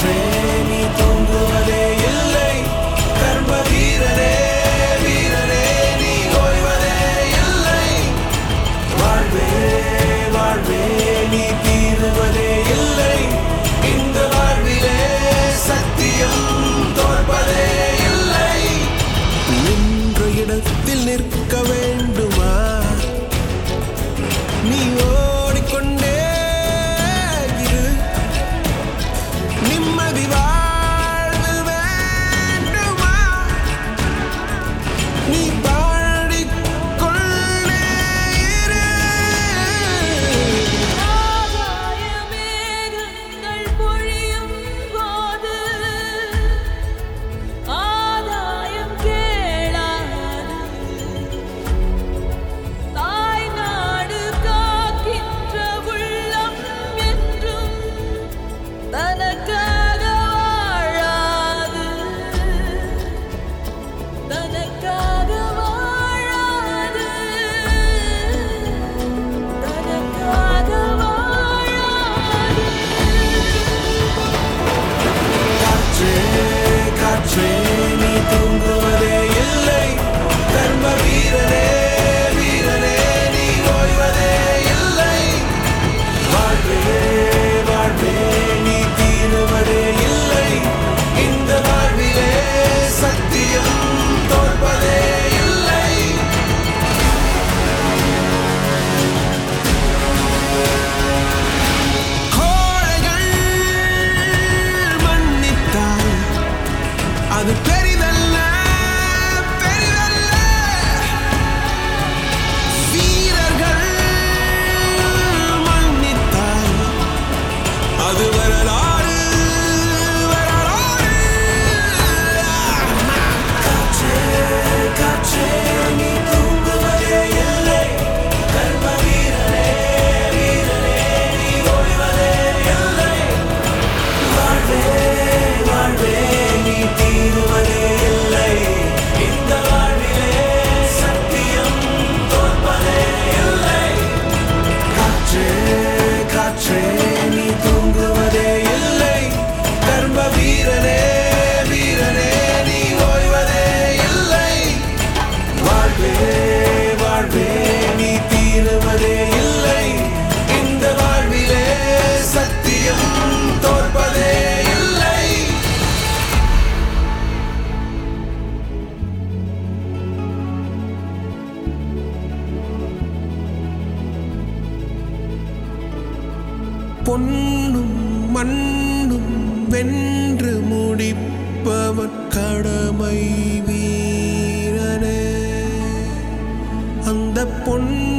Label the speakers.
Speaker 1: காற்றே நீ தூங்குவதே இல்லை, கர்ம வீரரே வீரரே நீ ஓய்வதே இல்லை. வாழ்வே வாழ்வே நீ தீருவதே இல்லை, இந்த வாழ்விலே சத்தியம் தோற்பதே இல்லை. நின்ற இடத்தில் நிற்க வேண்டுமா, நீ ஓடிக்கொண்டே இரு. நிம்மதி வாழ்வு வேண்டுமா, நீ பாடிக்கொண்டே இரு.
Speaker 2: ஆகாயமேகங்கள் பொழியும் போது ஆதாயம் கேளாது, தாய் நாடு காக்கின்ற உள்ளம் என்றும் தனக்காக வாழாது, தனக்காக வாழாது, தனக்காக வாழாது.
Speaker 1: காற்றே காற்றே நீ தூங்குவதே இல்லை, கர்ம வீரரே வீரரே நீ ஓய்வதே இல்லை. வாழ்வே வாழ்வே நீ தீருவதே இல்லை, இந்த வாழ்விலே சத்தியம் தோற்பதே இல்லை. கோழைகள் மன்னித்தால் அது பெரிதல்ல பெரிதல்ல, வீரர்கள் மன்னித்தால் அது வரலாறு வரலாறு. காற்றே காற்றே நீ தூங்குவதே இல்லை, கர்ம வீரரே வீரரே நீ ஓய்வதே இல்லை. வாழ்வே வாழ்வே நீ தீருவதே இல்லை, இந்த வாழ்விலே சத்தியம் தோற்பதே இல்லை. காற்றே காற்றே நீ தூங்குவதே இல்லை, கர்ம வீரரே வீரரே நீ ஓய்வதே இல்லை. வாழ்வே வாழ்வே நீ தீருவதே இல்லை, இந்த வாழ்விலே சத்தியம் தோற்பதே இல்லை. பொன்னும் மண்ணும் வென்று முடிப்பவன் கடமை வீரனே. அந்த பொன்